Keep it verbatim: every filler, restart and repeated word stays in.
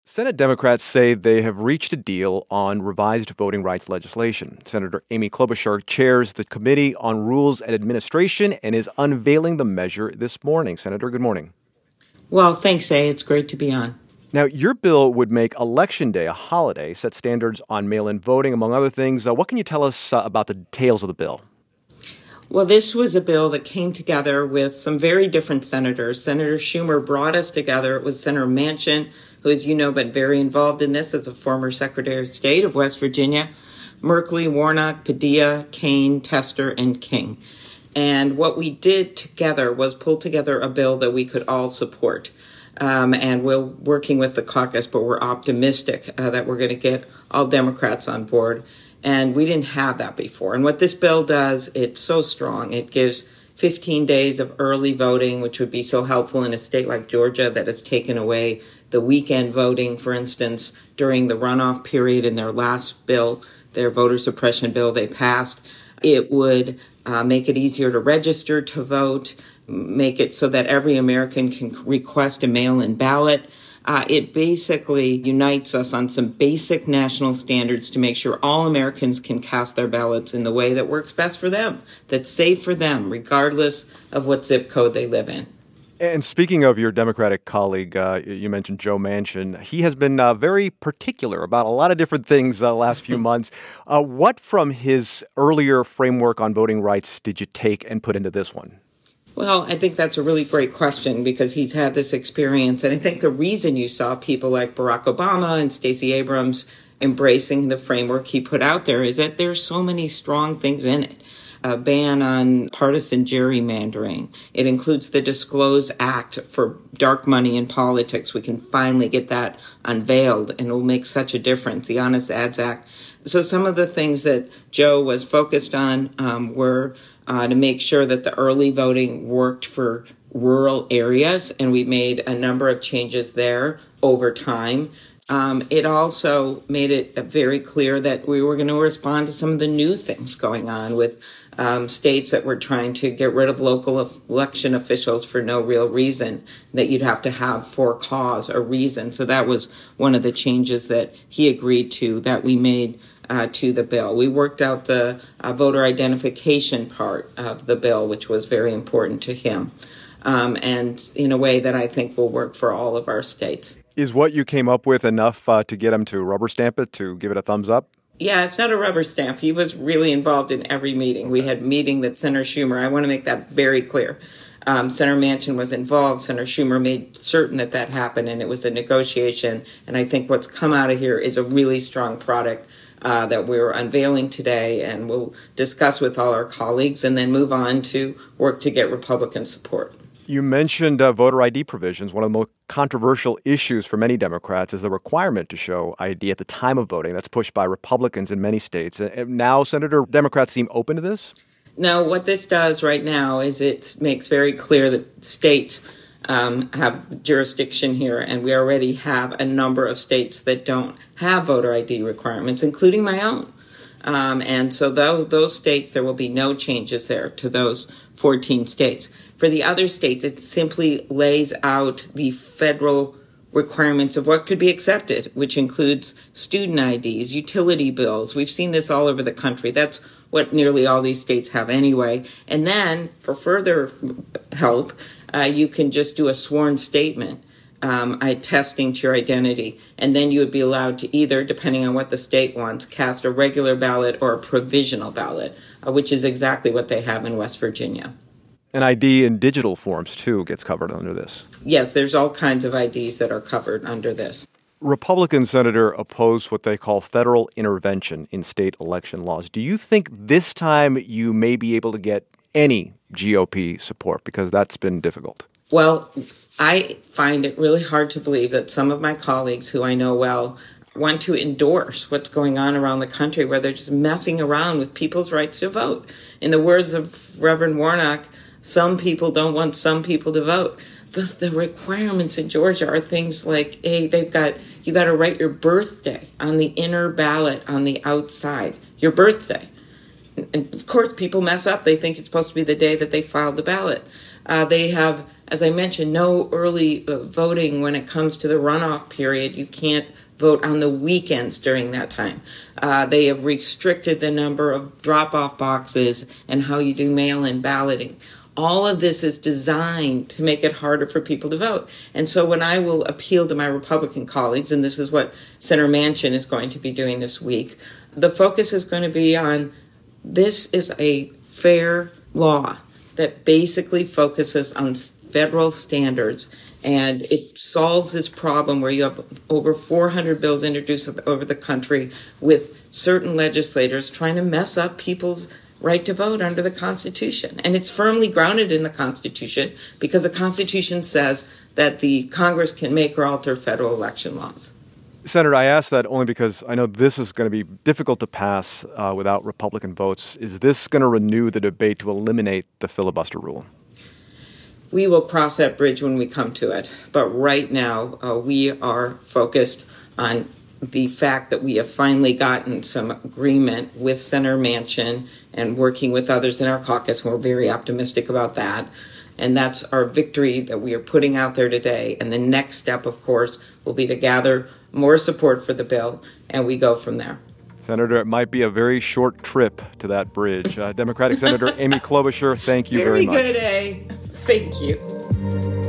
Senate Democrats say they have reached a deal on revised voting rights legislation. Senator Amy Klobuchar chairs the Committee on Rules and Administration and is unveiling the measure this morning. Senator, good morning. Well, thanks, A. It's great to be on. Now, your bill would make Election Day a holiday, set standards on mail-in voting, among other things. Uh, what can you tell us uh, about the details of the bill? Well, this was a bill that came together with some very different senators. Senator Schumer brought us together. It was Senator Manchin, who, as you know, been very involved in this as a former Secretary of State of West Virginia, Merkley, Warnock, Padilla, Kaine, Tester, and King. And what we did together was pull together a bill that we could all support. Um, and we're working with the caucus, but we're optimistic uh, that we're going to get all Democrats on board. And we didn't have that before. And what this bill does, it's so strong. It gives fifteen days of early voting, which would be so helpful in a state like Georgia that has taken away the weekend voting, for instance, during the runoff period in their last bill, their voter suppression bill they passed. It would uh, make it easier to register to vote, make it so that every American can request a mail-in ballot. Uh, it basically unites us on some basic national standards to make sure all Americans can cast their ballots in the way that works best for them, that's safe for them, regardless of what zip code they live in. And speaking of your Democratic colleague, uh, you mentioned Joe Manchin. He has been uh, very particular about a lot of different things the uh, last few months. Uh, what from his earlier framework on voting rights did you take and put into this one? Well, I think that's a really great question because he's had this experience. And I think the reason you saw people like Barack Obama and Stacey Abrams embracing the framework he put out there is that there's so many strong things in it. A ban on partisan gerrymandering. It includes the Disclose Act for dark money in politics. We can finally get that unveiled, and it will make such a difference. The Honest Ads Act. So some of the things that Joe was focused on um, were uh, to make sure that the early voting worked for rural areas, and we made a number of changes there over time. Um, it also made it very clear that we were going to respond to some of the new things going on with um, states that were trying to get rid of local election officials for no real reason, that you'd have to have for cause or reason. So that was one of the changes that he agreed to that we made uh, to the bill. We worked out the uh, voter identification part of the bill, which was very important to him, um, and in a way that I think will work for all of our states. Is what you came up with enough uh, to get him to rubber stamp it, to give it a thumbs up? Yeah, it's not a rubber stamp. He was really involved in every meeting. We had meeting that Senator Schumer, I want to make that very clear. Um, Senator Manchin was involved. Senator Schumer made certain that that happened, and it was a negotiation. And I think what's come out of here is a really strong product uh, that we're unveiling today, and we'll discuss with all our colleagues and then move on to work to get Republican support. You mentioned uh, voter I D provisions. One of the most controversial issues for many Democrats is the requirement to show I D at the time of voting. That's pushed by Republicans in many states. And now, Senator, Democrats seem open to this? No, what this does right now is it makes very clear that states um, have jurisdiction here, and we already have a number of states that don't have voter I D requirements, including my own. Um, and so those, those states, there will be no changes there to those fourteen states. For the other states, it simply lays out the federal requirements of what could be accepted, which includes student I Ds, utility bills. We've seen this all over the country. That's what nearly all these states have anyway. And then, for further help, uh, you can just do a sworn statement um, attesting to your identity. And then you would be allowed to either, depending on what the state wants, cast a regular ballot or a provisional ballot, uh, which is exactly what they have in West Virginia. An I D in digital forms, too, gets covered under this. Yes, there's all kinds of I Ds that are covered under this. Republican Senator opposed what they call federal intervention in state election laws. Do you think this time you may be able to get any G O P support? Because that's been difficult. Well, I find it really hard to believe that some of my colleagues who I know well want to endorse what's going on around the country where they're just messing around with people's rights to vote. In the words of Reverend Warnock, some people don't want some people to vote. The, the requirements in Georgia are things like, hey, they've got, you got to write your birthday on the inner ballot on the outside. Your birthday. And, and of course, people mess up. They think it's supposed to be the day that they filed the ballot. Uh, they have as I mentioned, no early uh, voting when it comes to the runoff period. You can't vote on the weekends during that time. Uh, they have restricted the number of drop-off boxes and how you do mail-in balloting. All of this is designed to make it harder for people to vote. And so when I will appeal to my Republican colleagues, and this is what Senator Manchin is going to be doing this week, the focus is going to be on this is a fair law that basically focuses on federal standards, and it solves this problem where you have over four hundred bills introduced over the country with certain legislators trying to mess up people's right to vote under the Constitution. And it's firmly grounded in the Constitution because the Constitution says that the Congress can make or alter federal election laws. Senator, I ask that only because I know this is going to be difficult to pass uh, without Republican votes. Is this going to renew the debate to eliminate the filibuster rule? We will cross that bridge when we come to it. But right now, uh, we are focused on the fact that we have finally gotten some agreement with Senator Manchin and working with others in our caucus, and we're very optimistic about that. And that's our victory that we are putting out there today. And the next step, of course, will be to gather more support for the bill, and we go from there. Senator, it might be a very short trip to that bridge. Uh, Democratic Senator Amy Klobuchar, thank you very, very much. Very good, eh? Thank you.